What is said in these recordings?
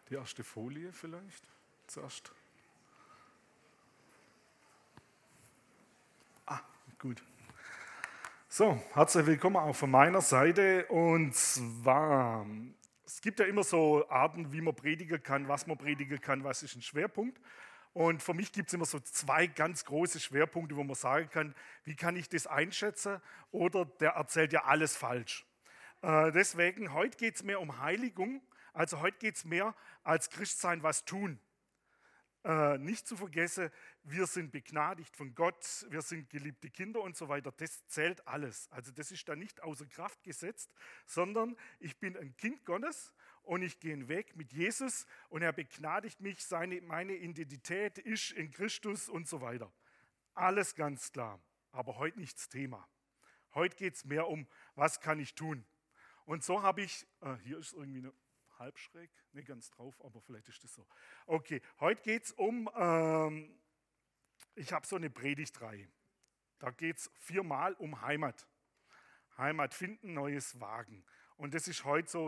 Die erste Folie vielleicht zuerst. Gut. So, herzlich willkommen auch von meiner Seite. Und zwar, es gibt ja immer so Arten, wie man predigen kann, was ist ein Schwerpunkt. Und für mich gibt es immer so zwei ganz große Schwerpunkte, wo man sagen kann, wie kann ich das einschätzen oder der erzählt ja alles falsch. Deswegen, heute geht es mehr um Heiligung, also heute geht es mehr als Christsein was tun. Nicht zu vergessen, wir sind begnadigt von Gott, wir sind geliebte Kinder und so weiter, das zählt alles. Also das ist da nicht außer Kraft gesetzt, sondern ich bin ein Kind Gottes und ich gehe einen Weg mit Jesus und er begnadigt mich, meine Identität ist in Christus und so weiter. Alles ganz klar, aber heute nicht das Thema. Heute geht es mehr um, was kann ich tun? Und so habe ich, hier ist irgendwie eine halb schräg, nicht ganz drauf, aber vielleicht ist das so. Okay, heute geht es um, ich habe so eine Predigtreihe. Da geht es 4-mal um Heimat. Heimat finden, Neues wagen. Und das ist heute so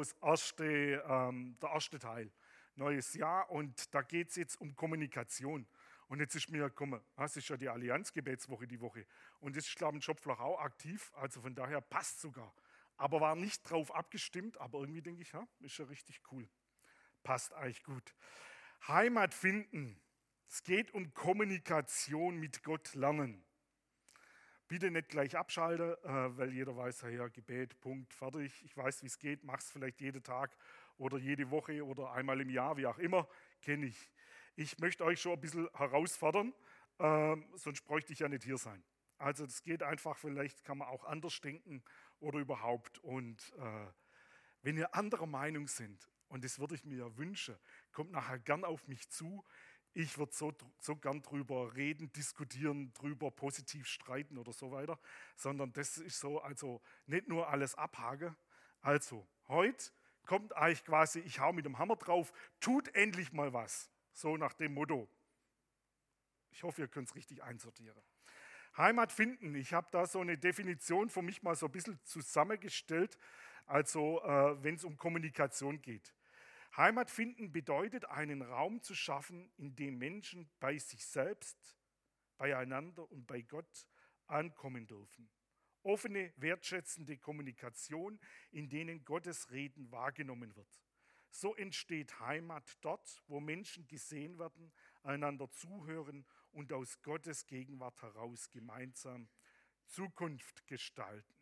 der erste Teil. Neues Jahr und da geht es jetzt um Kommunikation. Und jetzt ist mir gekommen, das ist ja die Allianz-Gebetswoche die Woche. Und das ist, glaube ich, in Schopfloch auch aktiv, also von daher passt sogar. Aber war nicht drauf abgestimmt, aber irgendwie denke ich, ja, ist ja richtig cool. Passt eigentlich gut. Heimat finden. Es geht um Kommunikation mit Gott lernen. Bitte nicht gleich abschalten, weil jeder weiß, ja, Gebet, Punkt, fertig. Ich weiß, wie es geht, mach es vielleicht jeden Tag oder jede Woche oder einmal im Jahr, wie auch immer, kenne ich. Ich möchte euch schon ein bisschen herausfordern, sonst bräuchte ich ja nicht hier sein. Also es geht einfach, vielleicht kann man auch anders denken oder überhaupt. Und wenn ihr anderer Meinung sind, und das würde ich mir ja wünschen, kommt nachher gern auf mich zu. Ich würde so gern drüber reden, diskutieren, drüber positiv streiten oder so weiter, sondern das ist so, also nicht nur alles abhaken. Also, heute kommt eigentlich quasi, ich hau mit dem Hammer drauf, tut endlich mal was. So nach dem Motto. Ich hoffe, ihr könnt es richtig einsortieren. Heimat finden, ich habe da so eine Definition für mich mal so ein bisschen zusammengestellt, also wenn es um Kommunikation geht. Heimat finden bedeutet, einen Raum zu schaffen, in dem Menschen bei sich selbst, beieinander und bei Gott ankommen dürfen. Offene, wertschätzende Kommunikation, in denen Gottes Reden wahrgenommen wird. So entsteht Heimat dort, wo Menschen gesehen werden, einander zuhören und aus Gottes Gegenwart heraus gemeinsam Zukunft gestalten.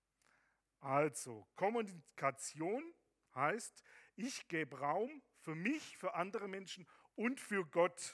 Also, Kommunikation heißt, ich gebe Raum für mich, für andere Menschen und für Gott.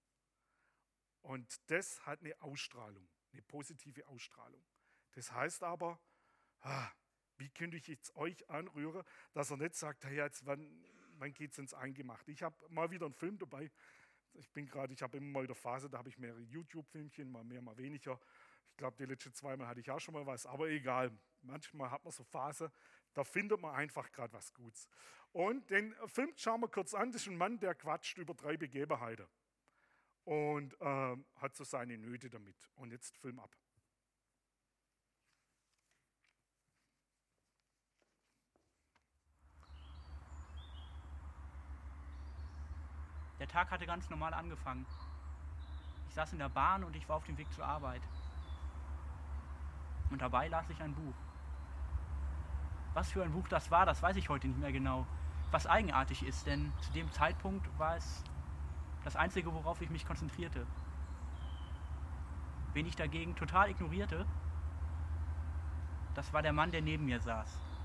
Und das hat eine Ausstrahlung, eine positive Ausstrahlung. Das heißt aber, wie könnte ich jetzt euch anrühren, dass er nicht sagt, hey, jetzt wann geht es ins Eingemachte? Ich habe mal wieder einen Film dabei. Ich habe immer mal in der Phase, da habe ich mehrere YouTube-Filmchen, mal mehr, mal weniger. Ich glaube, die letzten 2 Mal hatte ich auch schon mal was, aber egal. Manchmal hat man so Phase, da findet man einfach gerade was Gutes. Und den Film schauen wir kurz an, das ist ein Mann, der quatscht über 3 Begebenheiten und hat so seine Nöte damit. Und jetzt Film ab. Der Tag hatte ganz normal angefangen. Ich saß in der Bahn und ich war auf dem Weg zur Arbeit. Und dabei las ich ein Buch. Was für ein Buch das war, das weiß ich heute nicht mehr genau. Was eigenartig ist, denn zu dem Zeitpunkt war es das Einzige, worauf ich mich konzentrierte. Wen ich dagegen total ignorierte, das war der Mann, der neben mir saß.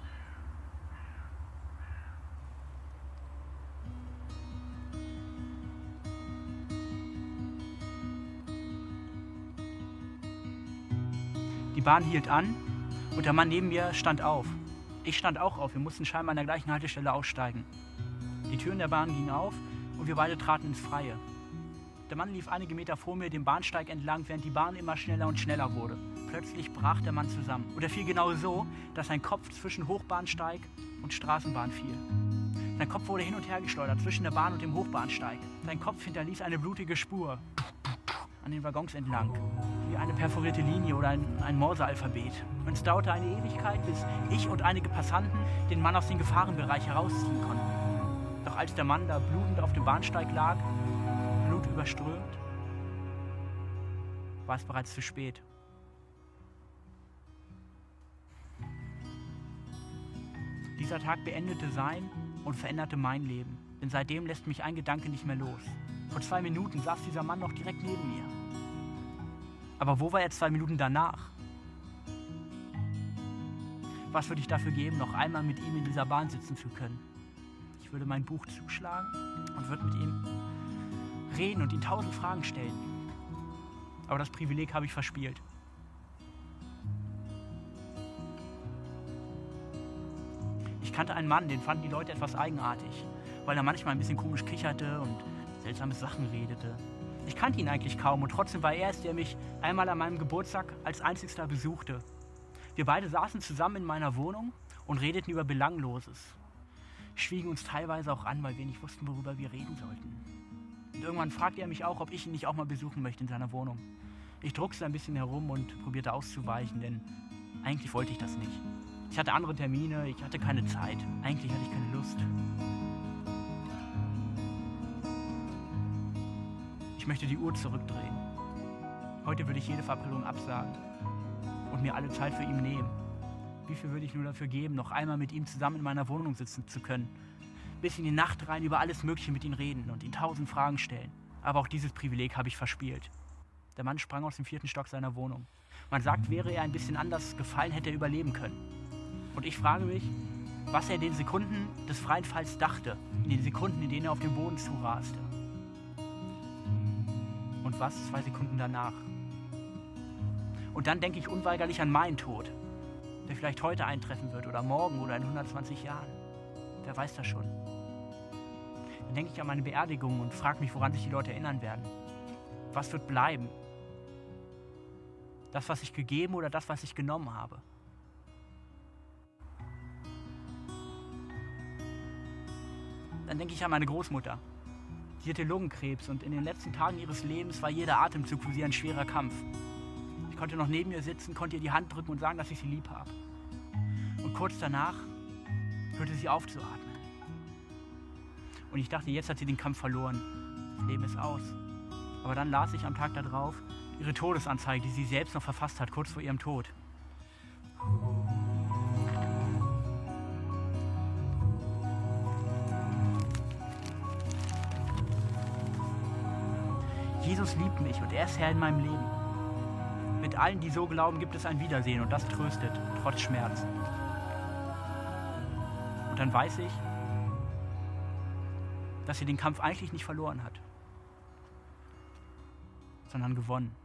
Die Bahn hielt an und der Mann neben mir stand auf. Ich stand auch auf, wir mussten scheinbar an der gleichen Haltestelle aussteigen. Die Türen der Bahn gingen auf und wir beide traten ins Freie. Der Mann lief einige Meter vor mir den Bahnsteig entlang, während die Bahn immer schneller und schneller wurde. Plötzlich brach der Mann zusammen. Und er fiel genau so, dass sein Kopf zwischen Hochbahnsteig und Straßenbahn fiel. Sein Kopf wurde hin und her geschleudert zwischen der Bahn und dem Hochbahnsteig. Sein Kopf hinterließ eine blutige Spur an den Waggons entlang, wie eine perforierte Linie oder ein Morsealphabet. Und es dauerte eine Ewigkeit, bis ich und einige Passanten den Mann aus dem Gefahrenbereich herausziehen konnten. Doch Doch als der Mann da blutend auf dem Bahnsteig lag, blutüberströmt, war es bereits zu spät. Dieser Tag beendete sein und veränderte mein Leben. Denn seitdem lässt mich ein Gedanke nicht mehr los. Vor 2 Minuten saß dieser Mann noch direkt neben mir. Aber wo war er 2 Minuten danach? Was würde ich dafür geben, noch einmal mit ihm in dieser Bahn sitzen zu können? Ich würde mein Buch zuschlagen und würde mit ihm reden und ihm 1000 Fragen stellen. Aber das Privileg habe ich verspielt. Ich kannte einen Mann, den fanden die Leute etwas eigenartig, weil er manchmal ein bisschen komisch kicherte und seltsame Sachen redete. Ich kannte ihn eigentlich kaum und trotzdem war er es, der mich einmal an meinem Geburtstag als einzigster besuchte. Wir beide saßen zusammen in meiner Wohnung und redeten über Belangloses. Schwiegen uns teilweise auch an, weil wir nicht wussten, worüber wir reden sollten. Und irgendwann fragte er mich auch, ob ich ihn nicht auch mal besuchen möchte in seiner Wohnung. Ich druckste ein bisschen herum und probierte auszuweichen, denn eigentlich wollte ich das nicht. Ich hatte andere Termine, ich hatte keine Zeit. Eigentlich hatte ich keine Lust. Ich möchte die Uhr zurückdrehen. Heute würde ich jede Verabredung absagen und mir alle Zeit für ihn nehmen. Wie viel würde ich nur dafür geben, noch einmal mit ihm zusammen in meiner Wohnung sitzen zu können? Bis in die Nacht rein über alles Mögliche mit ihm reden und ihm 1000 Fragen stellen. Aber auch dieses Privileg habe ich verspielt. Der Mann sprang aus dem 4. Stock seiner Wohnung. Man sagt, wäre er ein bisschen anders gefallen, hätte er überleben können. Und ich frage mich, was er in den Sekunden des freien Falls dachte, in den Sekunden, in denen er auf den Boden zuraste. Und was 2 Sekunden danach. Und dann denke ich unweigerlich an meinen Tod, der vielleicht heute eintreffen wird oder morgen oder in 120 Jahren. Wer weiß das schon. Dann denke ich an meine Beerdigung und frage mich, woran sich die Leute erinnern werden. Was wird bleiben? Das, was ich gegeben oder das, was ich genommen habe? Dann denke ich an meine Großmutter. Sie hatte Lungenkrebs und in den letzten Tagen ihres Lebens war jeder Atemzug für sie ein schwerer Kampf. Ich konnte noch neben ihr sitzen, konnte ihr die Hand drücken und sagen, dass ich sie lieb habe. Und kurz danach hörte sie auf zu atmen. Und ich dachte, jetzt hat sie den Kampf verloren. Das Leben ist aus. Aber dann las ich am Tag darauf ihre Todesanzeige, die sie selbst noch verfasst hat, kurz vor ihrem Tod. Jesus liebt mich und er ist Herr in meinem Leben. Mit allen, die so glauben, gibt es ein Wiedersehen und das tröstet, trotz Schmerz. Und dann weiß ich, dass sie den Kampf eigentlich nicht verloren hat, sondern gewonnen.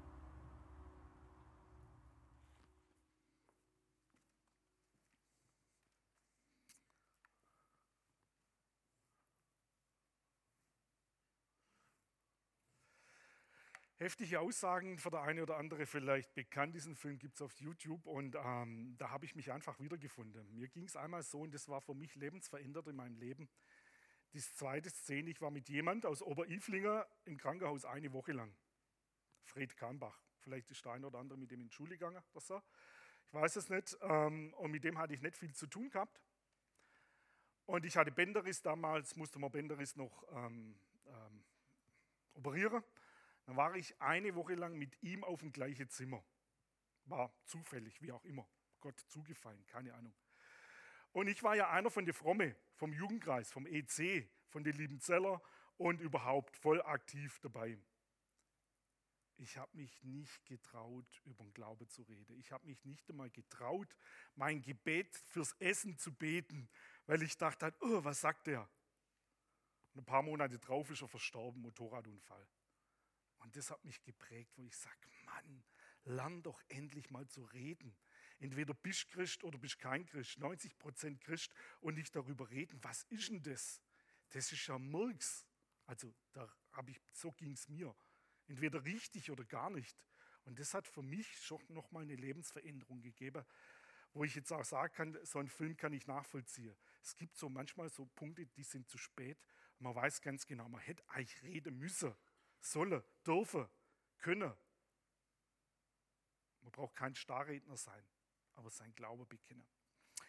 Heftige Aussagen, für der eine oder andere vielleicht bekannt. Diesen Film gibt es auf YouTube und da habe ich mich einfach wiedergefunden. Mir ging es einmal so und das war für mich lebensverändernd in meinem Leben. Die zweite Szene, ich war mit jemand aus Oberilflinger im Krankenhaus 1 Woche lang. Fred Kahnbach. Vielleicht ist der eine oder andere mit dem in die Schule gegangen oder so. Ich weiß es nicht. Und mit dem hatte ich nicht viel zu tun gehabt. Und ich hatte Bänderriss damals, musste man Bänderriss noch operieren. Dann war ich 1 Woche lang mit ihm auf dem gleichen Zimmer. War zufällig, wie auch immer. Gott zugefallen, keine Ahnung. Und ich war ja einer von den Fromme, vom Jugendkreis, vom EC, von den Liebenzeller und überhaupt voll aktiv dabei. Ich habe mich nicht getraut, über den Glauben zu reden. Ich habe mich nicht einmal getraut, mein Gebet fürs Essen zu beten, weil ich dachte, oh, was sagt der? Und ein paar Monate drauf ist er verstorben, Motorradunfall. Und das hat mich geprägt, wo ich sage, Mann, lern doch endlich mal zu reden. Entweder bist du Christ oder bist kein Christ. 90% Christ und nicht darüber reden. Was ist denn das? Das ist ja Murks. Also so ging es mir. Entweder richtig oder gar nicht. Und das hat für mich schon nochmal eine Lebensveränderung gegeben, wo ich jetzt auch sagen kann, so einen Film kann ich nachvollziehen. Es gibt so manchmal so Punkte, die sind zu spät. Man weiß ganz genau, man hätte eigentlich reden müssen. Sollen, dürfen, können. Man braucht kein Starredner sein, aber sein Glaube bekennen.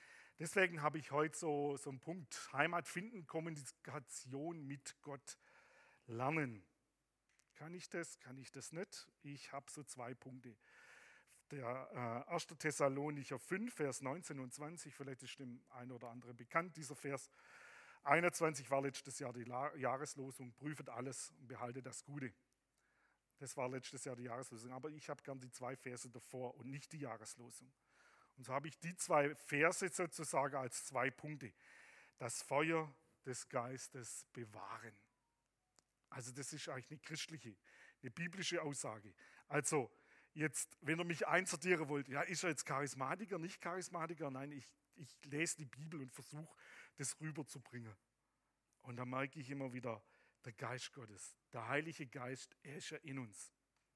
Deswegen habe ich heute so einen Punkt: Heimat finden, Kommunikation mit Gott lernen. Kann ich das? Kann ich das nicht? Ich habe so 2 Punkte. Der 1. Thessalonicher 5, Vers 19 und 20, vielleicht ist dem einen oder anderen bekannt, dieser Vers. 21 war letztes Jahr die Jahreslosung: Prüfet alles und behaltet das Gute. Das war letztes Jahr die Jahreslosung, aber ich habe gern die 2 Verse davor und nicht die Jahreslosung. Und so habe ich die 2 Verse sozusagen als 2 Punkte. Das Feuer des Geistes bewahren. Also das ist eigentlich eine christliche, eine biblische Aussage. Also jetzt, wenn ihr mich einsortieren wollt, ja, ist er jetzt Charismatiker, nicht Charismatiker? Nein, ich lese die Bibel und versuche, das rüberzubringen. Und da merke ich immer wieder, der Geist Gottes, der Heilige Geist, er ist ja in uns.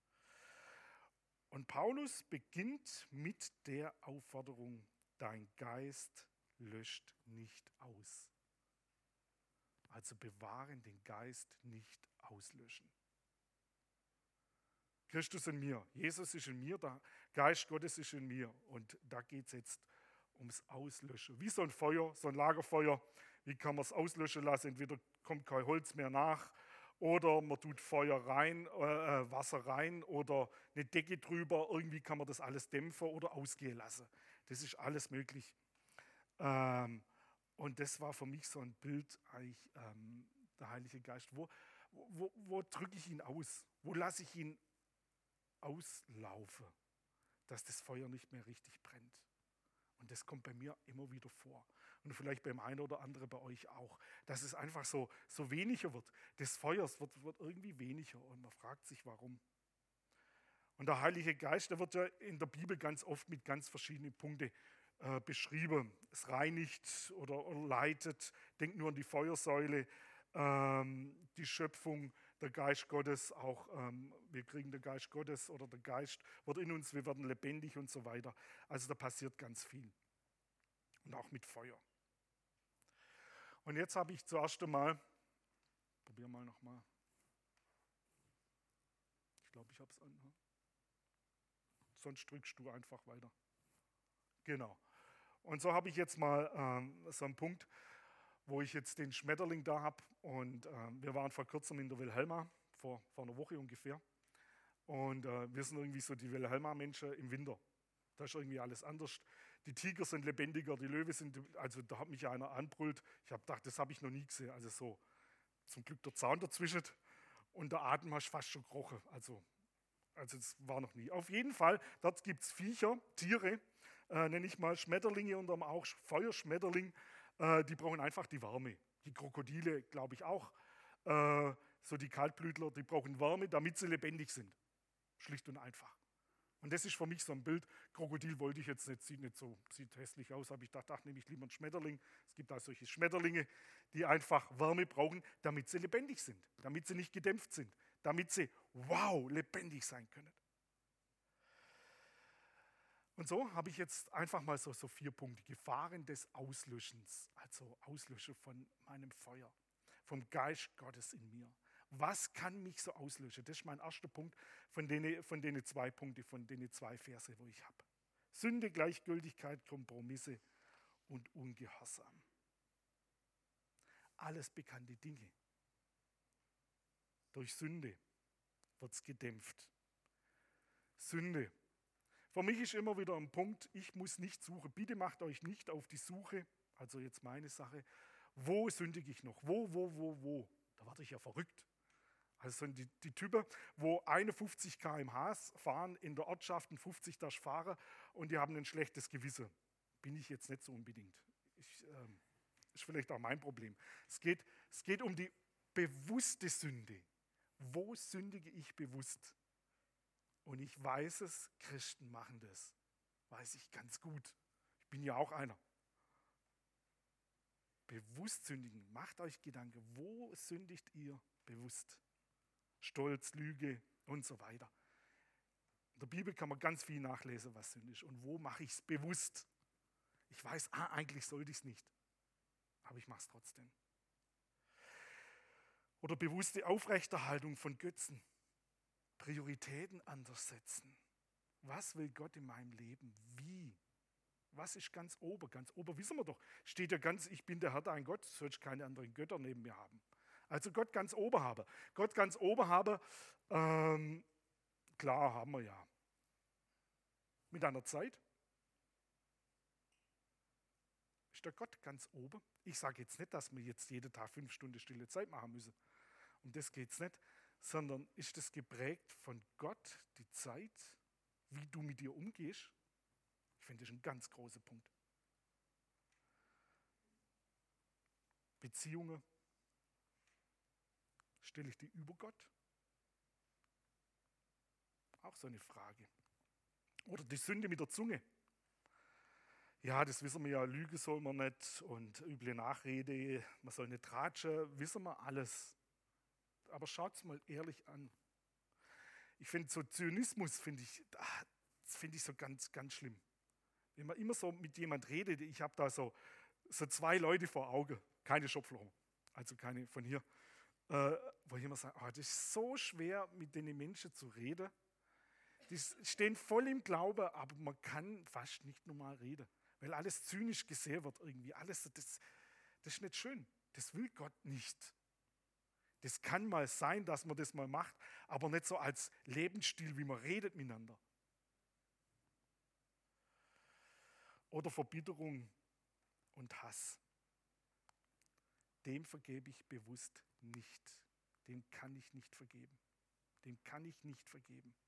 Und Paulus beginnt mit der Aufforderung: Dein Geist löscht nicht aus. Also bewahren, den Geist nicht auslöschen. Christus in mir, Jesus ist in mir, der Geist Gottes ist in mir. Und da geht es jetzt ums Auslöschen. Wie so ein Feuer, so ein Lagerfeuer. Wie kann man es auslöschen lassen? Entweder kommt kein Holz mehr nach oder man tut Feuer rein, Wasser rein oder eine Decke drüber. Irgendwie kann man das alles dämpfen oder ausgehen lassen. Das ist alles möglich. Und das war für mich so ein Bild, eigentlich der Heilige Geist. Wo drücke ich ihn aus? Wo lasse ich ihn auslaufen, dass das Feuer nicht mehr richtig brennt? Und das kommt bei mir immer wieder vor. Und vielleicht beim einen oder anderen bei euch auch. Dass es einfach so weniger wird. Des Feuers wird irgendwie weniger. Und man fragt sich, warum. Und der Heilige Geist, der wird ja in der Bibel ganz oft mit ganz verschiedenen Punkten beschrieben. Es reinigt oder leitet. Denkt nur an die Feuersäule, die Schöpfung, der Geist Gottes, auch wir kriegen den Geist Gottes oder der Geist wird in uns, wir werden lebendig und so weiter. Also da passiert ganz viel. Und auch mit Feuer. Und jetzt habe ich zuerst einmal, probier mal nochmal. Ich glaube, ich habe es an. Sonst drückst du einfach weiter. Genau. Und so habe ich jetzt mal so einen Punkt, wo ich jetzt den Schmetterling da habe. Und wir waren vor kurzem in der Wilhelma, vor einer Woche ungefähr. Und wir sind irgendwie so die Wilhelma-Menschen im Winter. Da ist irgendwie alles anders. Die Tiger sind lebendiger, die Löwen sind, also da hat mich einer anbrüllt. Ich habe gedacht, das habe ich noch nie gesehen. Also so, zum Glück der Zaun dazwischen. Und der Atem hast fast schon gekrochen. Also das war noch nie. Auf jeden Fall, dort gibt es Viecher, Tiere, nenne ich mal Schmetterlinge und auch Feuerschmetterling. Die brauchen einfach die Wärme. Die Krokodile, glaube ich auch. So die Kaltblütler, die brauchen Wärme, damit sie lebendig sind. Schlicht und einfach. Und das ist für mich so ein Bild. Krokodil wollte ich jetzt nicht, sieht hässlich aus, aber ich dachte, nehme ich lieber einen Schmetterling. Es gibt auch solche Schmetterlinge, die einfach Wärme brauchen, damit sie lebendig sind, damit sie nicht gedämpft sind, damit sie, wow, lebendig sein können. Und so habe ich jetzt einfach mal so 4 Punkte. Gefahren des Auslöschens, also Auslöschen von meinem Feuer, vom Geist Gottes in mir. Was kann mich so auslöschen? Das ist mein erster Punkt von denen 2 Punkte, von denen 2 Verse, wo ich habe. Sünde, Gleichgültigkeit, Kompromisse und Ungehorsam. Alles bekannte Dinge. Durch Sünde wird es gedämpft. Sünde. Für mich ist immer wieder ein Punkt, ich muss nicht suchen. Bitte macht euch nicht auf die Suche, also jetzt meine Sache, wo sündige ich noch? Wo? Da werde ich ja verrückt. Also die Typen, wo 51 km/h fahren, in der Ortschaft 50 fahren und die haben ein schlechtes Gewissen. Bin ich jetzt nicht so unbedingt. Ist vielleicht auch mein Problem. Es geht um die bewusste Sünde. Wo sündige ich bewusst? Und ich weiß es, Christen machen das. Weiß ich ganz gut. Ich bin ja auch einer. Bewusst sündigen. Macht euch Gedanken, wo sündigt ihr bewusst? Stolz, Lüge und so weiter. In der Bibel kann man ganz viel nachlesen, was Sünde ist. Und wo mache ich es bewusst? Ich weiß, eigentlich sollte ich es nicht. Aber ich mache es trotzdem. Oder bewusste Aufrechterhaltung von Götzen. Prioritäten anders setzen. Was will Gott in meinem Leben? Wie? Was ist ganz oben? Ganz oben wissen wir doch. Steht ja ganz, ich bin der Herr dein Gott, sollst keine anderen Götter neben mir haben. Also Gott ganz oben habe. Gott ganz oben habe, klar haben wir ja. Mit einer Zeit. Ist der Gott ganz oben? Ich sage jetzt nicht, dass wir jetzt jeden Tag 5 Stunden stille Zeit machen müssen. Um das geht es nicht. Sondern ist das geprägt von Gott, die Zeit, wie du mit dir umgehst? Ich finde, das ist ein ganz großer Punkt. Beziehungen, stelle ich die über Gott? Auch so eine Frage. Oder die Sünde mit der Zunge. Ja, das wissen wir ja, Lüge soll man nicht und üble Nachrede, man soll nicht tratschen, wissen wir alles. Aber schaut es mal ehrlich an. Ich finde so Zynismus, finde ich so ganz, ganz schlimm. Wenn man immer so mit jemand redet, ich habe da so 2 Leute vor Augen, keine Schopflocher, also keine von hier, wo ich immer sage, das ist so schwer, mit den Menschen zu reden. Die stehen voll im Glauben, aber man kann fast nicht normal reden, weil alles zynisch gesehen wird irgendwie. Alles, das ist nicht schön. Das will Gott nicht. Das kann mal sein, dass man das mal macht, aber nicht so als Lebensstil, wie man redet miteinander. Oder Verbitterung und Hass. Dem vergebe ich bewusst nicht. Dem kann ich nicht vergeben. Dem kann ich nicht vergeben.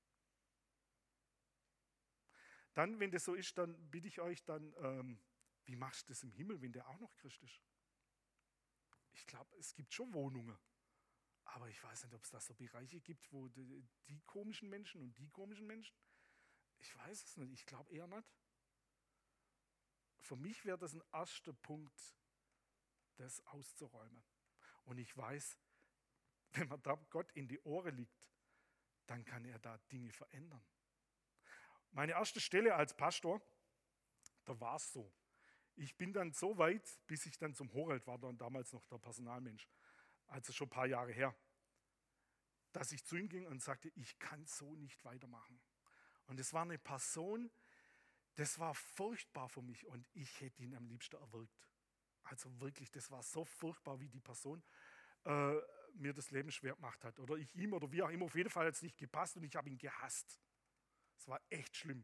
Dann, wenn das so ist, dann bitte ich euch dann, wie machst du das im Himmel, wenn der auch noch Christ ist? Ich glaube, es gibt schon Wohnungen. Aber ich weiß nicht, ob es da so Bereiche gibt, wo die komischen Menschen und die komischen Menschen, ich weiß es nicht, ich glaube eher nicht. Für mich wäre das ein erster Punkt, das auszuräumen. Und ich weiß, wenn man da Gott in die Ohren liegt, dann kann er da Dinge verändern. Meine erste Stelle als Pastor, da war es so. Ich bin dann so weit, bis ich dann zum Horald war, dann damals noch der Personalmensch, also schon ein paar Jahre her, dass ich zu ihm ging und sagte, ich kann so nicht weitermachen. Und es war eine Person, das war furchtbar für mich und ich hätte ihn am liebsten erwürgt. Also wirklich, das war so furchtbar, wie die Person mir das Leben schwer gemacht hat. Oder ich ihm oder wie auch immer, auf jeden Fall hat es nicht gepasst und ich habe ihn gehasst. Es war echt schlimm.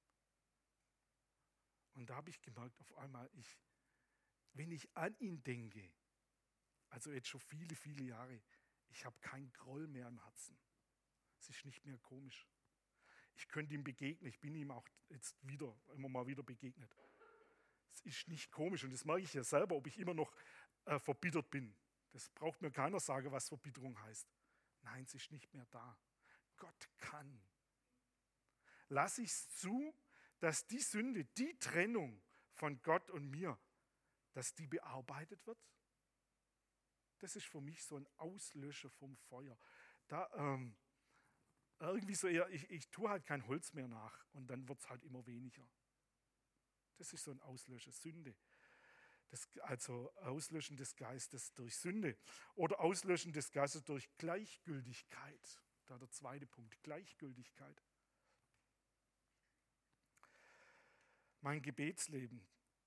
Und da habe ich gemerkt, auf einmal, wenn ich an ihn denke, also jetzt schon viele, viele Jahre, ich habe keinen Groll mehr im Herzen. Es ist nicht mehr komisch. Ich könnte ihm begegnen, ich bin ihm auch jetzt immer mal wieder begegnet. Es ist nicht komisch und das merke ich ja selber, ob ich immer noch verbittert bin. Das braucht mir keiner sagen, was Verbitterung heißt. Nein, es ist nicht mehr da. Gott kann. Lass ich es zu, dass die Sünde, die Trennung von Gott und mir, dass die bearbeitet wird? Das ist für mich so ein Auslöscher vom Feuer. Da irgendwie so eher, ich tue halt kein Holz mehr nach und dann wird es halt immer weniger. Das ist so ein Auslöscher, Sünde. Also Auslöschen des Geistes durch Sünde oder Auslöschen des Geistes durch Gleichgültigkeit. Da der zweite Punkt, Gleichgültigkeit. Mein Gebetsleben.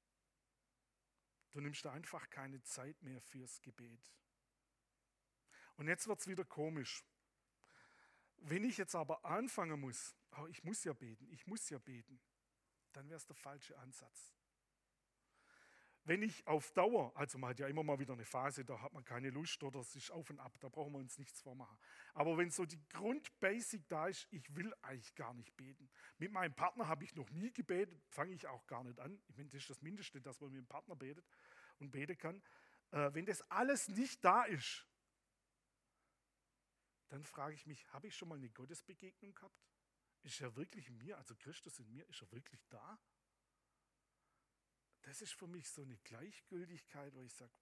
Du nimmst einfach keine Zeit mehr fürs Gebet. Und jetzt wird es wieder komisch. Wenn ich jetzt aber anfangen muss, ich muss ja beten, dann wäre es der falsche Ansatz. Wenn ich auf Dauer, also man hat ja immer mal wieder eine Phase, da hat man keine Lust oder es ist auf und ab, da brauchen wir uns nichts vormachen. Aber wenn so die Grundbasic da ist, ich will eigentlich gar nicht beten. Mit meinem Partner habe ich noch nie gebetet, fange ich auch gar nicht an. Ich meine, das ist das Mindeste, dass man mit dem Partner betet und beten kann. Wenn das alles nicht da ist, dann frage ich mich, habe ich schon mal eine Gottesbegegnung gehabt? Ist er wirklich in mir, also Christus in mir, ist er wirklich da? Das ist für mich so eine Gleichgültigkeit, wo ich sage,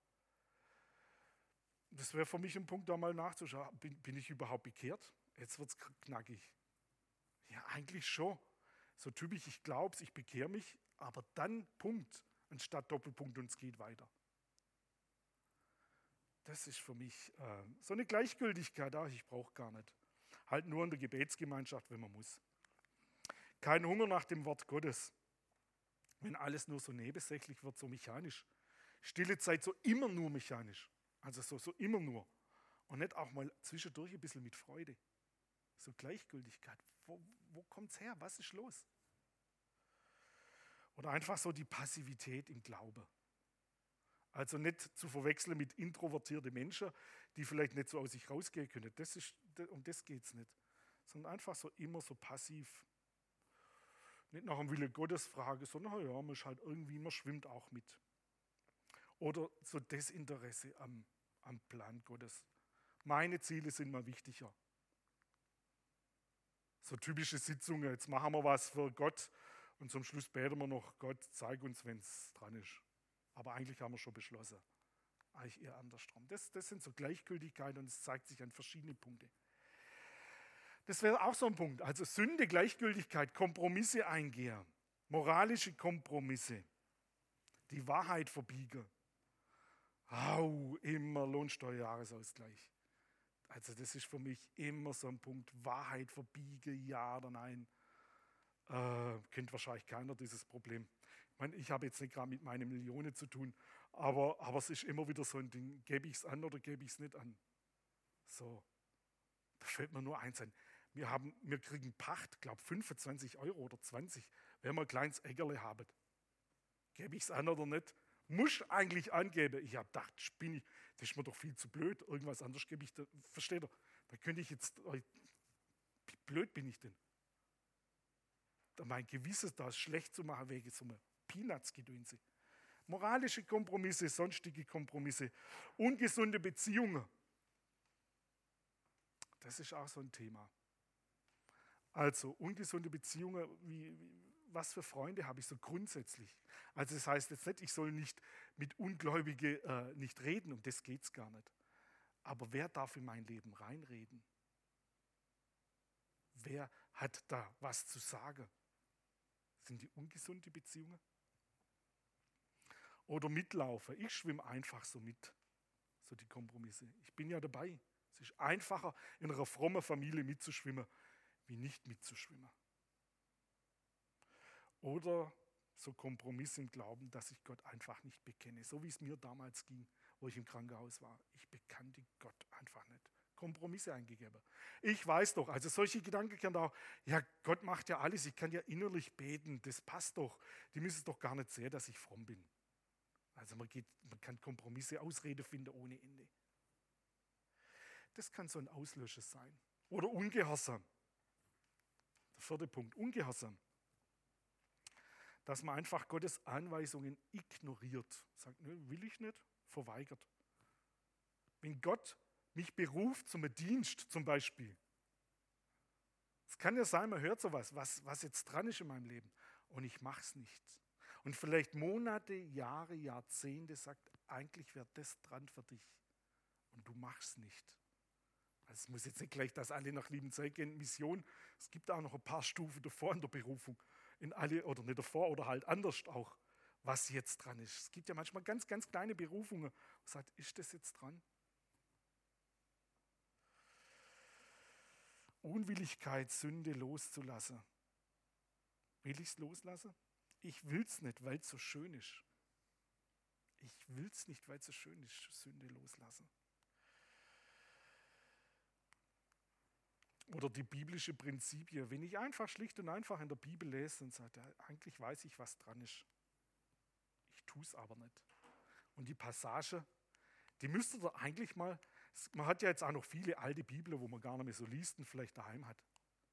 das wäre für mich ein Punkt, da mal nachzuschauen, bin ich überhaupt bekehrt? Jetzt wird es knackig. Ja, eigentlich schon. So typisch, ich glaube es, ich bekehre mich, aber dann Punkt, anstatt Doppelpunkt und es geht weiter. Das ist für mich so eine Gleichgültigkeit, ich brauche gar nicht. Halt nur in der Gebetsgemeinschaft, wenn man muss. Kein Hunger nach dem Wort Gottes. wenn alles nur so nebensächlich wird, so mechanisch. Stille Zeit so immer nur mechanisch. Also so immer nur. Und nicht auch mal zwischendurch ein bisschen mit Freude. So Gleichgültigkeit. Wo kommt es her? Was ist los? Oder einfach so die Passivität im Glaube. Also nicht zu verwechseln mit introvertierten Menschen, die vielleicht nicht so aus sich rausgehen können. Um das geht es nicht. Sondern einfach so immer so passiv. Nicht nach dem Willen Gottes fragen, sondern ja, man ist halt irgendwie, man schwimmt auch mit. Oder so Desinteresse am Plan Gottes. Meine Ziele sind mal wichtiger. So typische Sitzungen, jetzt machen wir was für Gott und zum Schluss beten wir noch, Gott, zeig uns, wenn es dran ist. Aber eigentlich haben wir schon beschlossen. Eigentlich eher andersrum. Das sind so Gleichgültigkeiten und es zeigt sich an verschiedene Punkte. Das wäre auch so ein Punkt. Also Sünde, Gleichgültigkeit, Kompromisse eingehen, moralische Kompromisse, die Wahrheit verbiegen. Immer Lohnsteuerjahresausgleich. Also das ist für mich immer so ein Punkt, Wahrheit verbiegen, ja oder nein. Kennt wahrscheinlich keiner dieses Problem. Ich meine, ich habe jetzt nicht gerade mit meinen Millionen zu tun, aber es ist immer wieder so ein Ding, gebe ich es an oder gebe ich es nicht an? So, da fällt mir nur eins ein. Wir kriegen Pacht, glaube 25 € oder 20, wenn wir ein kleines Äckerle haben. Gebe ich es an oder nicht? Muss eigentlich angeben. Ich habe gedacht, spinne ich, das ist mir doch viel zu blöd. Irgendwas anderes gebe ich, versteht ihr? Da könnte ich jetzt, wie blöd bin ich denn? Da mein Gewisses da schlecht zu machen wegen so einer Peanuts-Gedönse. Moralische Kompromisse, sonstige Kompromisse, ungesunde Beziehungen. Das ist auch so ein Thema. Also ungesunde Beziehungen, was für Freunde habe ich so grundsätzlich? Also das heißt jetzt nicht, ich soll nicht mit Ungläubigen nicht reden, um das geht es gar nicht. Aber wer darf in mein Leben reinreden? Wer hat da was zu sagen? Sind die ungesunde Beziehungen? Oder mitlaufen. Ich schwimme einfach so mit, so die Kompromisse. Ich bin ja dabei. Es ist einfacher, in einer frommen Familie mitzuschwimmen, wie nicht mitzuschwimmen. Oder so Kompromiss im Glauben, dass ich Gott einfach nicht bekenne. So wie es mir damals ging, wo ich im Krankenhaus war. Ich bekannte Gott einfach nicht. Kompromisse eingegeben. Ich weiß doch, also solche Gedanken kann auch, ja, Gott macht ja alles, ich kann ja innerlich beten, das passt doch. Die müssen es doch gar nicht sehen, dass ich fromm bin. Also man kann Kompromisse, Ausrede finden ohne Ende. Das kann so ein Auslöser sein. Oder Ungehorsam. Der 4. Punkt, Ungehorsam. Dass man einfach Gottes Anweisungen ignoriert. Sagt, ne, will ich nicht, verweigert. Wenn Gott mich beruft zum Dienst zum Beispiel. Es kann ja sein, man hört sowas, was jetzt dran ist in meinem Leben und ich mache es nicht. Und vielleicht Monate, Jahre, Jahrzehnte sagt, eigentlich wäre das dran für dich und du machst es nicht. Also es muss jetzt nicht gleich, dass alle nach Liebenzeit gehen, Mission. Es gibt auch noch ein paar Stufen davor in der Berufung. In alle, oder nicht davor, oder halt anders auch, was jetzt dran ist. Es gibt ja manchmal ganz, ganz kleine Berufungen. Man sagt, ist das jetzt dran? Unwilligkeit, Sünde loszulassen. Will ich es loslassen? Ich will es nicht, weil es so schön ist. Ich will es nicht, weil es so schön ist, Sünde loslassen. Oder die biblische Prinzipien. Wenn ich einfach schlicht und einfach in der Bibel lese und sage, ja, eigentlich weiß ich, was dran ist. Ich tue es aber nicht. Und die Passage, die müsste ihr eigentlich mal, man hat ja jetzt auch noch viele alte Bibeln, wo man gar nicht mehr so liest und vielleicht daheim hat.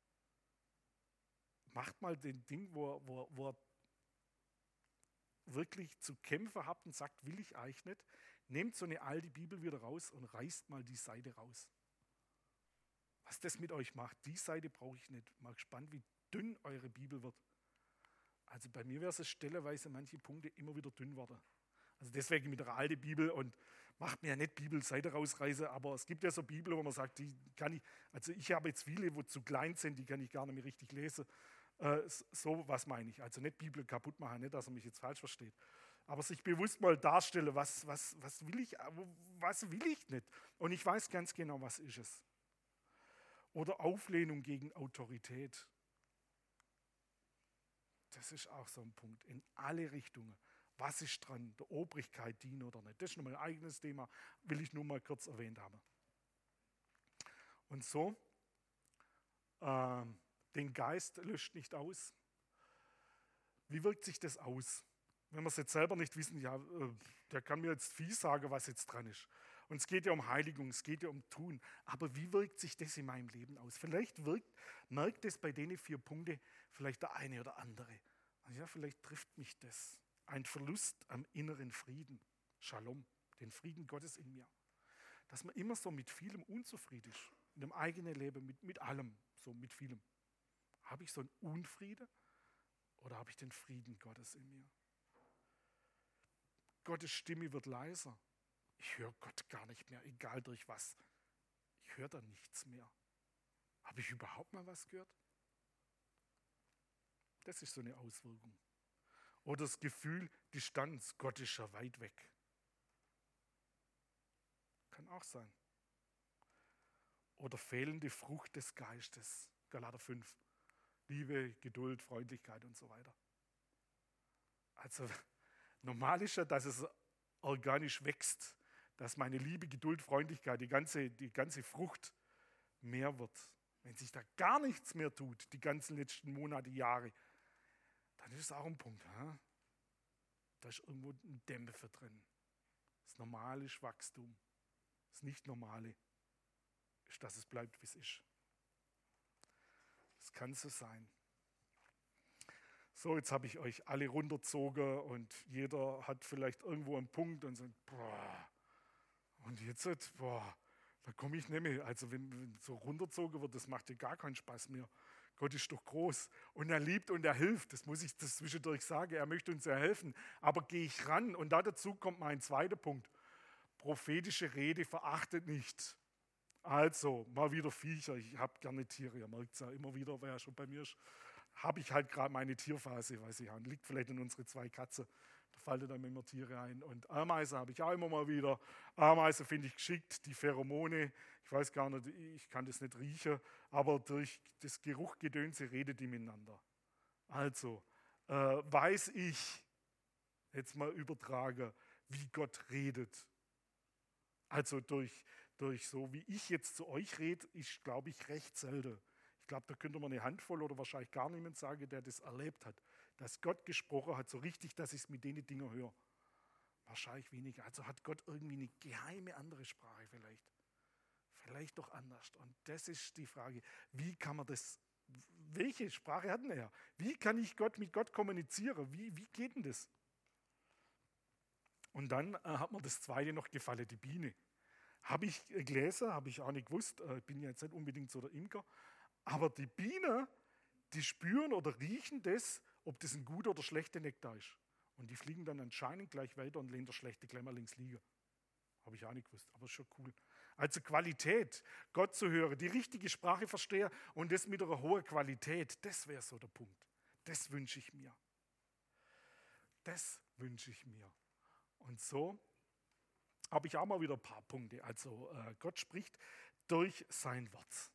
Macht mal den Ding, wo ihr wirklich zu kämpfen habt und sagt, will ich eigentlich nicht. Nehmt so eine alte Bibel wieder raus und reißt mal die Seite raus. Was das mit euch macht, die Seite brauche ich nicht. Mal gespannt, wie dünn eure Bibel wird. Also bei mir wäre es stellenweise manche Punkte immer wieder dünn worden. Also deswegen mit der alten Bibel und macht mir ja nicht Bibelseite rausreißen, aber es gibt ja so Bibeln, wo man sagt, die kann ich, also ich habe jetzt viele, wo zu klein sind, die kann ich gar nicht mehr richtig lesen. So was meine ich. Also nicht Bibel kaputt machen, nicht, dass er mich jetzt falsch versteht. Aber sich bewusst mal darstellen, was will ich nicht. Und ich weiß ganz genau, was ist es. Oder Auflehnung gegen Autorität. Das ist auch so ein Punkt. In alle Richtungen. Was ist dran? Der Obrigkeit dienen oder nicht? Das ist noch mein eigenes Thema, will ich nur mal kurz erwähnt haben. Und so, den Geist löscht nicht aus. Wie wirkt sich das aus? Wenn wir es jetzt selber nicht wissen, ja, der kann mir jetzt viel sagen, was jetzt dran ist. Und es geht ja um Heiligung, es geht ja um Tun. Aber wie wirkt sich das in meinem Leben aus? Vielleicht merkt es bei denen 4 Punkte vielleicht der eine oder andere. Ja, vielleicht trifft mich das. Ein Verlust am inneren Frieden. Shalom, den Frieden Gottes in mir. Dass man immer so mit vielem unzufrieden ist. In dem eigenen Leben, mit allem, so mit vielem. Habe ich so einen Unfrieden oder habe ich den Frieden Gottes in mir? Gottes Stimme wird leiser. Ich höre Gott gar nicht mehr, egal durch was. Ich höre da nichts mehr. Habe ich überhaupt mal was gehört? Das ist so eine Auswirkung. Oder das Gefühl, Distanz, Gott ist ja weit weg. Kann auch sein. Oder fehlende Frucht des Geistes. Galater 5. Liebe, Geduld, Freundlichkeit und so weiter. Also normal ist ja, dass es organisch wächst, dass meine Liebe, Geduld, Freundlichkeit, die ganze Frucht mehr wird. Wenn sich da gar nichts mehr tut, die ganzen letzten Monate, Jahre, dann ist es auch ein Punkt. Da ist irgendwo ein Dämpfer drin. Das Normale ist Wachstum. Das Nicht-Normale ist, dass es bleibt, wie es ist. Das kann so sein. So, jetzt habe ich euch alle runtergezogen und jeder hat vielleicht irgendwo einen Punkt und sagt, boah, und jetzt, boah, da komme ich nicht mehr. Also wenn so runtergezogen wird, das macht ja gar keinen Spaß mehr. Gott ist doch groß und er liebt und er hilft. Das muss ich das zwischendurch sagen, er möchte uns ja helfen. Aber gehe ich ran und dazu kommt mein zweiter Punkt. Prophetische Rede verachtet nicht. Also, mal wieder Viecher. Ich habe gerne Tiere, ihr merkt es ja immer wieder, wer ja schon bei mir ist, habe ich halt gerade meine Tierphase, weiß ich ja. Liegt vielleicht in unsere 2 Katzen. Da fallen dann immer Tiere ein. Und Ameisen habe ich auch immer mal wieder. Ameisen finde ich geschickt, die Pheromone. Ich weiß gar nicht, ich kann das nicht riechen, aber durch das Geruchgedönse redet die miteinander. Also, weiß ich, jetzt mal übertrage, wie Gott redet. Also durch so, wie ich jetzt zu euch rede, ist, glaube ich, recht selten. Ich glaube, da könnte man eine Handvoll oder wahrscheinlich gar niemand sagen, der das erlebt hat. Dass Gott gesprochen hat, so richtig, dass ich es mit denen Dingen höre. Wahrscheinlich weniger. Also hat Gott irgendwie eine geheime andere Sprache vielleicht. Vielleicht doch anders. Und das ist die Frage, wie kann man das, welche Sprache hat denn er? Wie kann ich mit Gott kommunizieren? Wie geht denn das? Und dann hat mir das zweite noch gefallen, die Biene. Habe ich gelesen, habe ich auch nicht gewusst, ich bin ja jetzt nicht unbedingt so der Imker, aber die Bienen, die spüren oder riechen das, ob das ein guter oder schlechter Nektar ist. Und die fliegen dann anscheinend gleich weiter und lehnen der schlechte gleich mal links liegen. Habe ich auch nicht gewusst, aber ist schon cool. Also Qualität, Gott zu hören, die richtige Sprache verstehen und das mit einer hohen Qualität, das wäre so der Punkt. Das wünsche ich mir. Das wünsche ich mir. Und so habe ich auch mal wieder ein paar Punkte. Also Gott spricht durch sein Wort.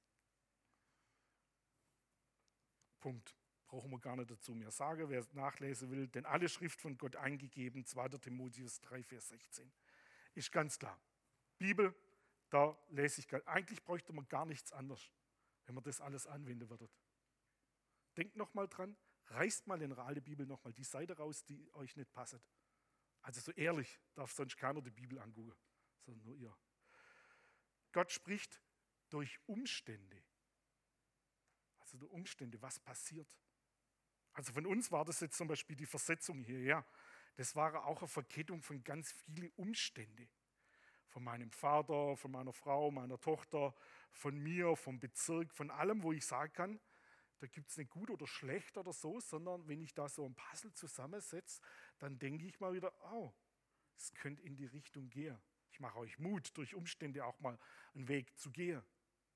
Punkt. Brauchen wir gar nicht dazu mehr sagen. Wer es nachlesen will, denn alle Schrift von Gott eingegeben, 2. Timotheus 3, Vers 16. Ist ganz klar. Bibel, da lese ich, eigentlich bräuchte man gar nichts anderes, wenn man das alles anwenden würde. Denkt nochmal dran, reißt mal in der alten Bibel nochmal die Seite raus, die euch nicht passt. Also so ehrlich, darf sonst keiner die Bibel angucken, sondern nur ihr. Gott spricht durch Umstände. Also durch Umstände, was passiert. Also von uns war das jetzt zum Beispiel die Versetzung hierher. Das war auch eine Verkettung von ganz vielen Umständen. Von meinem Vater, von meiner Frau, meiner Tochter, von mir, vom Bezirk, von allem, wo ich sagen kann, da gibt es nicht gut oder schlecht oder so, sondern wenn ich da so ein Puzzle zusammensetze, dann denke ich mal wieder, oh, es könnte in die Richtung gehen. Ich mache euch Mut, durch Umstände auch mal einen Weg zu gehen.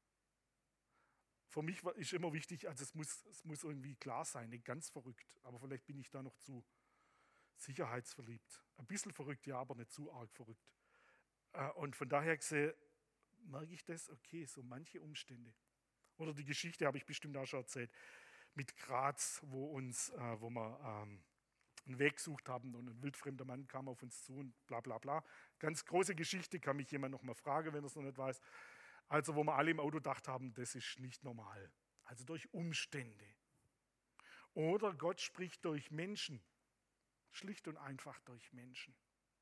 Für mich ist immer wichtig, also es muss irgendwie klar sein, nicht ganz verrückt, aber vielleicht bin ich da noch zu sicherheitsverliebt. Ein bisschen verrückt, ja, aber nicht zu arg verrückt. Und von daher gesehen, merke ich das, okay, so manche Umstände. Oder die Geschichte habe ich bestimmt auch schon erzählt. mit Graz, wo wir einen Weg gesucht haben und ein wildfremder Mann kam auf uns zu und bla bla bla. Ganz große Geschichte, kann mich jemand noch mal fragen, wenn er es noch nicht weiß. Also wo wir alle im Auto gedacht haben, das ist nicht normal. Also durch Umstände. Oder Gott spricht durch Menschen. Schlicht und einfach durch Menschen.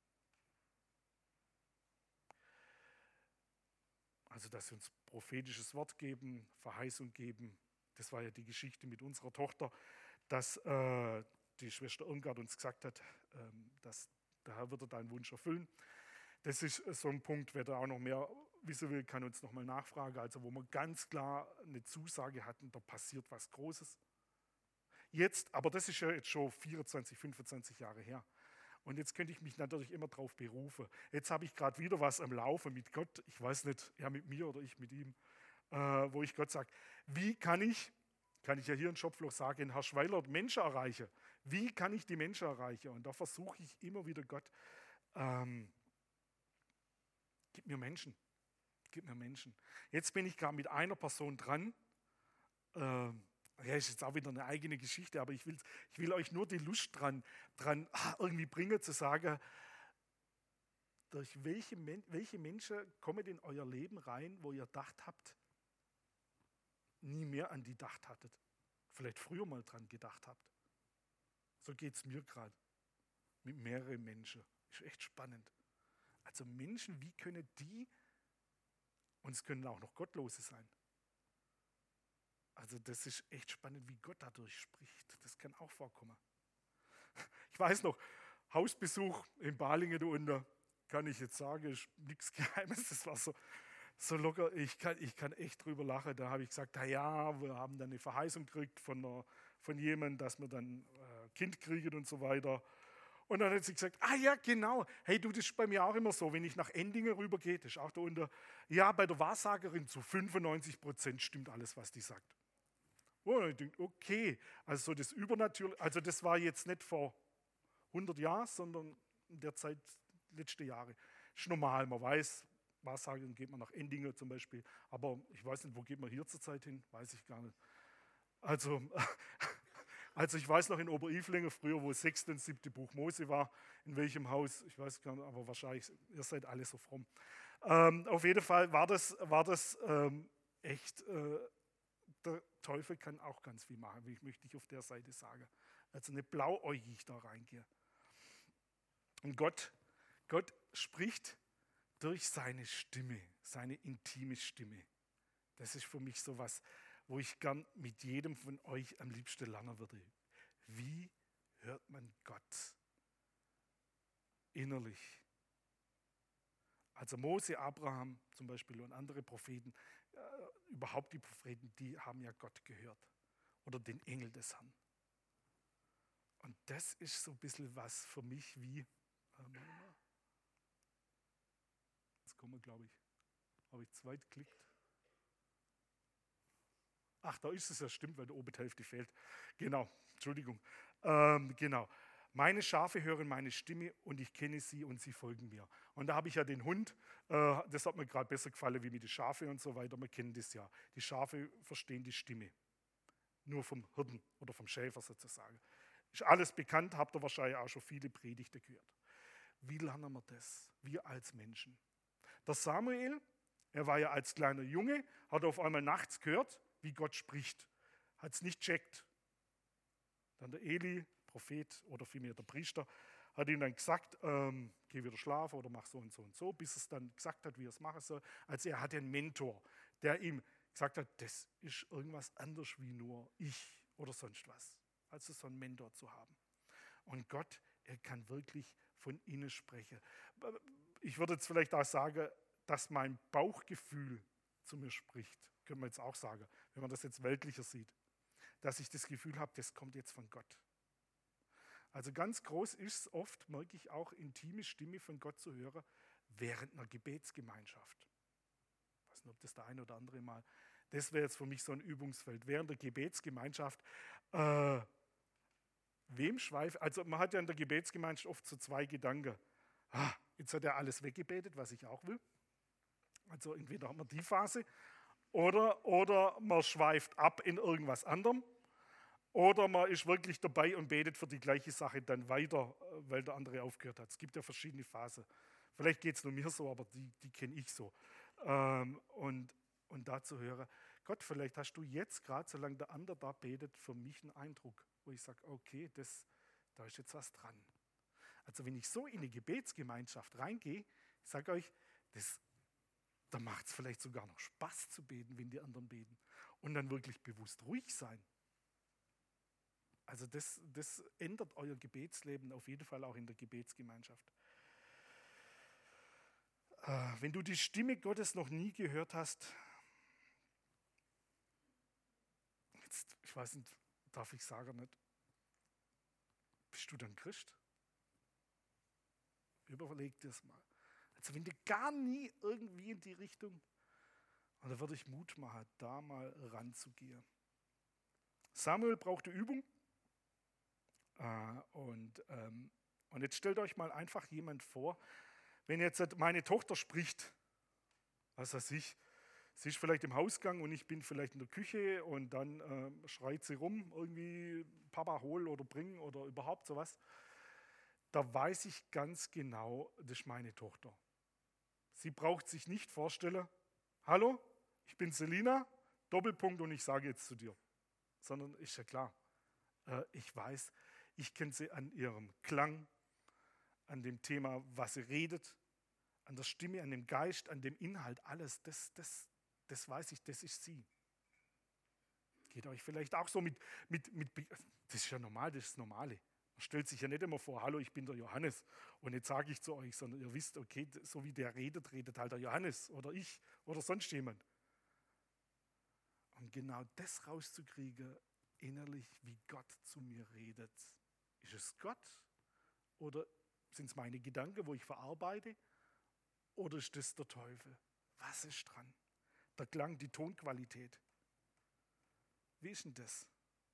Also dass sie uns prophetisches Wort geben, Verheißung geben. Das war ja die Geschichte mit unserer Tochter, dass die Schwester Irmgard uns gesagt hat, dass der Herr wird deinen Wunsch erfüllen. Das ist so ein Punkt, wer da auch noch mehr wissen will, kann uns nochmal nachfragen. Also wo wir ganz klar eine Zusage hatten, da passiert was Großes. Jetzt, aber das ist ja jetzt schon 24, 25 Jahre her. Und jetzt könnte ich mich natürlich immer darauf berufen. Jetzt habe ich gerade wieder was am Laufen mit Gott. Ich weiß nicht, er mit mir oder ich mit ihm, wo ich Gott sage, wie kann ich ja hier in Schopfloch sagen, Herr Schweiler, Menschen erreichen. Wie kann ich die Menschen erreichen? Und da versuche ich immer wieder Gott, gib mir Menschen. Gib mir Menschen. Jetzt bin ich gerade mit einer Person dran. Ja, ist jetzt auch wieder eine eigene Geschichte, aber ich will euch nur die Lust dran irgendwie bringen, zu sagen, durch welche Menschen kommen in euer Leben rein, wo ihr gedacht habt, nie mehr an die gedacht hattet. Vielleicht früher mal dran gedacht habt. So geht es mir gerade. Mit mehreren Menschen. Ist echt spannend. Also Menschen, wie können die, und es können auch noch Gottlose sein. Also das ist echt spannend, wie Gott dadurch spricht. Das kann auch vorkommen. Ich weiß noch, Hausbesuch in Balingen da unten, kann ich jetzt sagen, ist nichts Geheimes. Das war so locker, ich kann echt drüber lachen. Da habe ich gesagt, ja, wir haben dann eine Verheißung gekriegt von jemandem, dass wir dann Kind kriegen und so weiter. Und dann hat sie gesagt, ja genau, hey du, das ist bei mir auch immer so, wenn ich nach Endingen rübergehe, das ist auch da unten, ja, bei der Wahrsagerin zu 95% stimmt alles, was die sagt. Und ich denke, okay, also so das Übernatürliche, also das war jetzt nicht vor 100 Jahren, sondern in der Zeit, letzte Jahre. Das ist normal, man weiß, Wahrsagerin geht man nach Endingen zum Beispiel, aber ich weiß nicht, wo geht man hier zurzeit hin, weiß ich gar nicht. Also ich weiß noch in Oberilflingen früher, wo das 6. und 7. Buch Mose war, in welchem Haus, ich weiß gar nicht, aber wahrscheinlich, ihr seid alle so fromm. Auf jeden Fall war das echt, der Teufel kann auch ganz viel machen, wie ich möchte auf der Seite sagen. Also nicht blauäugig da reingehe. Und Gott spricht durch seine Stimme, seine intime Stimme. Das ist für mich so was, wo ich gern mit jedem von euch am liebsten lernen würde. Wie hört man Gott innerlich? Also Mose, Abraham zum Beispiel und andere Propheten, überhaupt die Propheten, die haben ja Gott gehört oder den Engel des Herrn. Und das ist so ein bisschen was für mich wie, jetzt kommen wir, glaube ich, habe ich zweit geklickt. Ach, da ist es ja, stimmt, weil die obere Hälfte fehlt. Genau, Entschuldigung. Genau. Meine Schafe hören meine Stimme und ich kenne sie und sie folgen mir. Und da habe ich ja den Hund, das hat mir gerade besser gefallen wie mit den Schafen und so weiter. Wir kennen das ja. Die Schafe verstehen die Stimme. Nur vom Hirten oder vom Schäfer sozusagen. Ist alles bekannt, habt ihr wahrscheinlich auch schon viele Predigten gehört. Wie lernen wir das? Wir als Menschen. Der Samuel, er war ja als kleiner Junge, hat auf einmal nachts gehört, wie Gott spricht. Hat es nicht checkt. Dann der Eli, Prophet oder vielmehr der Priester, hat ihm dann gesagt, geh wieder schlafen oder mach so und so und so, bis es dann gesagt hat, wie er es machen soll. Also er hatte einen Mentor, der ihm gesagt hat, das ist irgendwas anderes wie nur ich oder sonst was. Also so einen Mentor zu haben. Und Gott, er kann wirklich von innen sprechen. Ich würde jetzt vielleicht auch sagen, dass mein Bauchgefühl zu mir spricht. Können wir jetzt auch sagen, wenn man das jetzt weltlicher sieht. Dass ich das Gefühl habe, das kommt jetzt von Gott. Also ganz groß ist es oft, merke ich auch, intime Stimme von Gott zu hören, während einer Gebetsgemeinschaft. Ich weiß nicht, ob das der eine oder andere mal, das wäre jetzt für mich so ein Übungsfeld. Während der Gebetsgemeinschaft, also man hat ja in der Gebetsgemeinschaft oft so zwei Gedanken. Jetzt hat er alles weggebetet, was ich auch will. Also entweder hat man die Phase oder man schweift ab in irgendwas anderem. Oder man ist wirklich dabei und betet für die gleiche Sache dann weiter, weil der andere aufgehört hat. Es gibt ja verschiedene Phasen. Vielleicht geht es nur mir so, aber die kenne ich so. Und dazu höre, Gott, vielleicht hast du jetzt gerade, solange der andere da betet, für mich einen Eindruck, wo ich sage, okay, da ist jetzt was dran. Also wenn ich so in eine Gebetsgemeinschaft reingehe, ich sage euch, da macht es vielleicht sogar noch Spaß zu beten, wenn die anderen beten. Und dann wirklich bewusst ruhig sein. Also das ändert euer Gebetsleben auf jeden Fall auch in der Gebetsgemeinschaft. Wenn du die Stimme Gottes noch nie gehört hast, jetzt, ich weiß nicht, darf ich sagen nicht, bist du dann Christ? Überleg dir das mal. Also wenn du gar nie irgendwie in die Richtung, und da würde ich Mut machen, da mal ranzugehen. Samuel brauchte Übung. Und jetzt stellt euch mal einfach jemand vor, wenn jetzt meine Tochter spricht, was weiß ich, sie ist vielleicht im Hausgang und ich bin vielleicht in der Küche und dann schreit sie rum, irgendwie Papa hol oder bring oder überhaupt sowas. Da weiß ich ganz genau, das ist meine Tochter. Sie braucht sich nicht vorstellen, hallo, ich bin Selina, Doppelpunkt und ich sage jetzt zu dir. Sondern ist ja klar, ich weiß, ich kenne sie an ihrem Klang, an dem Thema, was sie redet, an der Stimme, an dem Geist, an dem Inhalt, alles, das weiß ich, das ist sie. Geht euch vielleicht auch so mit das ist ja normal, das ist das Normale. Man stellt sich ja nicht immer vor, hallo, ich bin der Johannes und jetzt sage ich zu euch, sondern ihr wisst, okay, so wie der redet, redet halt der Johannes oder ich oder sonst jemand. Und genau das rauszukriegen, innerlich, wie Gott zu mir redet. Ist es Gott oder sind es meine Gedanken, wo ich verarbeite? Oder ist das der Teufel? Was ist dran? Der Klang, die Tonqualität. Wie ist denn das?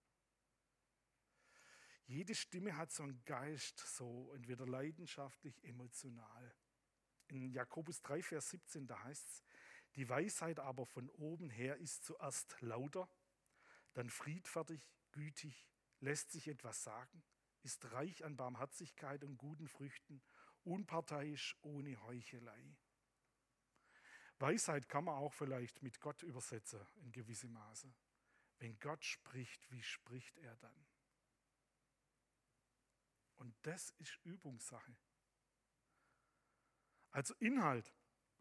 Jede Stimme hat so einen Geist, so entweder leidenschaftlich, emotional. In Jakobus 3, Vers 17, da heißt es, die Weisheit aber von oben her ist zuerst lauter, dann friedfertig, gütig, lässt sich etwas sagen, ist reich an Barmherzigkeit und guten Früchten, unparteiisch, ohne Heuchelei. Weisheit kann man auch vielleicht mit Gott übersetzen in gewissem Maße. Wenn Gott spricht, wie spricht er dann? Und das ist Übungssache. Also Inhalt.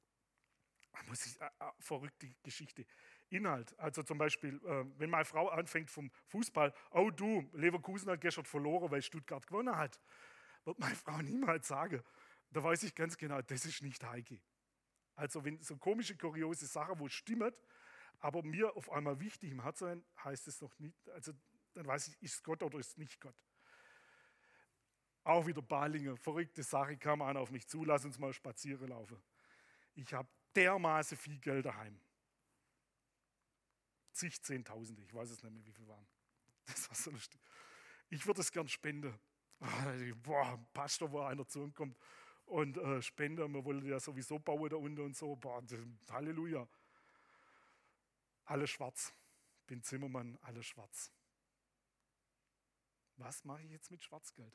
Verrückte Geschichte. Inhalt, also zum Beispiel, wenn meine Frau anfängt vom Fußball, oh du, Leverkusen hat gestern verloren, weil Stuttgart gewonnen hat, wird meine Frau niemals sagen. Da weiß ich ganz genau, das ist nicht Heike. Also wenn so komische, kuriose Sachen, wo es stimmt, aber mir auf einmal wichtig im Herzen heißt es noch nicht, also dann weiß ich, ist es Gott oder ist es nicht Gott. Auch wieder Balingen, verrückte Sache, kam einer auf mich zu, lass uns mal spazieren laufen. Ich habe dermaßen viel Geld daheim. Zehntausende, ich weiß es nicht mehr, wie viel waren. Das war so lustig. Ich würde es gern spenden. Boah, Pastor, wo einer zu uns kommt und spenden, wir wollen ja sowieso bauen da unten und so. Boah, Halleluja. Alles schwarz. Bin Zimmermann, alles schwarz. Was mache ich jetzt mit Schwarzgeld?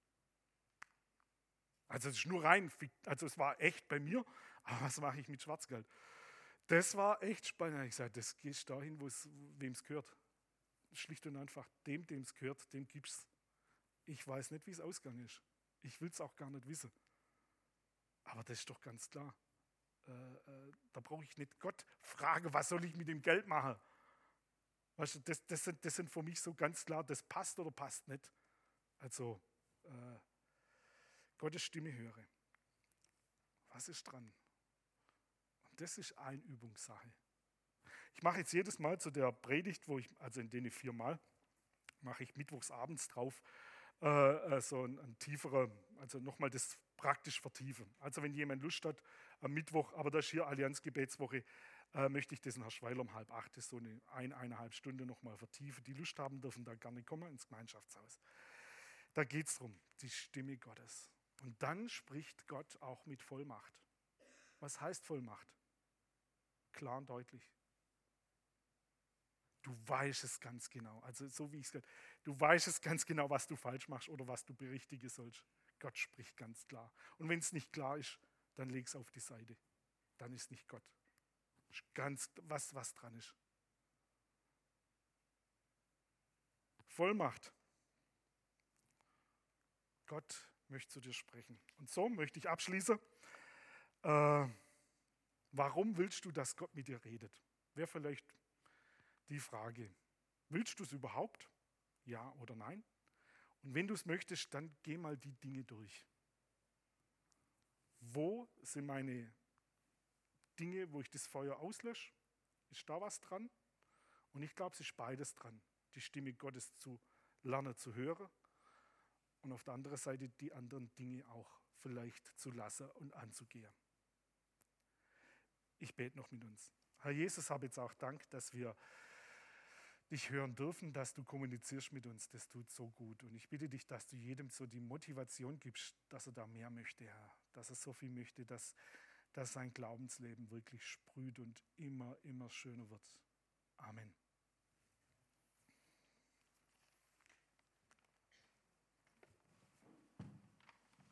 Also es ist nur rein, also es war echt bei mir, aber was mache ich mit Schwarzgeld? Das war echt spannend. Ich habe gesagt, das gehst dahin, wem es gehört. Schlicht und einfach, dem es gehört, dem gibst. Ich weiß nicht, wie es ausgegangen ist. Ich will es auch gar nicht wissen. Aber das ist doch ganz klar. Da brauche ich nicht Gott fragen, was soll ich mit dem Geld machen? Weißt du, das sind für mich so ganz klar, das passt oder passt nicht. Also Gottes Stimme höre. Was ist dran? Und das ist eine Übungssache. Ich mache jetzt jedes Mal zu der Predigt, also in denen 4 Mal, mache ich mittwochs abends drauf so ein tieferer, also nochmal das praktisch vertiefen. Also wenn jemand Lust hat, am Mittwoch, aber das ist hier Allianz-Gebetswoche, möchte ich das in Herr Schweiler um 7:30, so eine 1,5 Stunde nochmal vertiefen. Die Lust haben, dürfen da gerne kommen ins Gemeinschaftshaus. Da geht es darum, die Stimme Gottes. Und dann spricht Gott auch mit Vollmacht. Was heißt Vollmacht? Klar und deutlich. Du weißt es ganz genau. Also so wie ich es gesagt habe, du weißt es ganz genau, was du falsch machst oder was du berichtigen sollst. Gott spricht ganz klar. Und wenn es nicht klar ist, dann leg es auf die Seite. Dann ist nicht Gott. Ist ganz was dran ist. Vollmacht. Gott möchte zu dir sprechen. Und so möchte ich abschließen. Warum willst du, dass Gott mit dir redet? Wäre vielleicht die Frage. Willst du es überhaupt? Ja oder nein? Und wenn du es möchtest, dann geh mal die Dinge durch. Wo sind meine Dinge, wo ich das Feuer auslösche? Ist da was dran? Und ich glaube, es ist beides dran. Die Stimme Gottes zu lernen, zu hören und auf der anderen Seite die anderen Dinge auch vielleicht zu lassen und anzugehen. Ich bete noch mit uns. Herr Jesus, habe jetzt auch Dank, dass wir dich hören dürfen, dass du kommunizierst mit uns. Das tut so gut. Und ich bitte dich, dass du jedem so die Motivation gibst, dass er da mehr möchte, Herr. Dass er so viel möchte, dass sein Glaubensleben wirklich sprüht und immer schöner wird. Amen.